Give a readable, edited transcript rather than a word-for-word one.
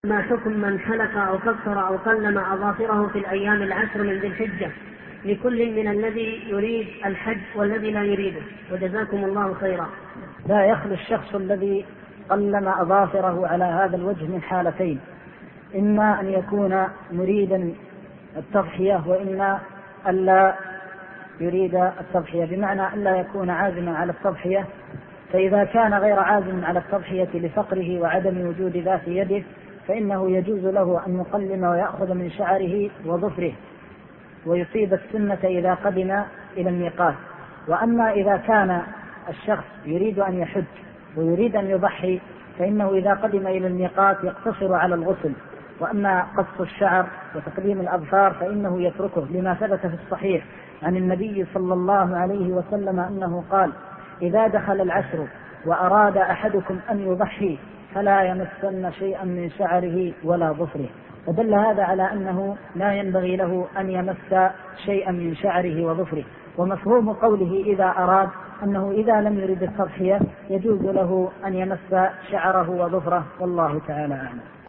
ما حكم من حلق أو قصر أو قلم أظافره في الأيام العشر من ذي الحجة لكل من الذي يريد الحج والذي لا يريده؟ وجزاكم الله خيرا. لا يخلو الشخص الذي قلم أظافره على هذا الوجه من حالتين: إما أن يكون مريدا التضحية، وإما ألا يريد التضحية، بمعنى ألا يكون عازما على التضحية. فإذا كان غير عازم على التضحية لفقره وعدم وجود ذات يده فإنه يجوز له أن يقلم ويأخذ من شعره وظفره ويصيب السنة إذا قدم إلى الميقات. وأما إذا كان الشخص يريد أن يحج ويريد أن يضحي فإنه إذا قدم إلى الميقات يقتصر على الغسل، وأما قص الشعر وتقديم الأظفار فإنه يتركه، لما ثبت في الصحيح عن النبي صلى الله عليه وسلم أنه قال: إذا دخل العشر وأراد أحدكم أن يضحي فلا يمسن شيئا من شعره ولا ظفره. فدل هذا على أنه لا ينبغي له أن يمس شيئا من شعره وظفره. ومفهوم قوله إذا أراد أنه إذا لم يرد التضحية يجوز له أن يمس شعره وظفره، والله تعالى أعلم.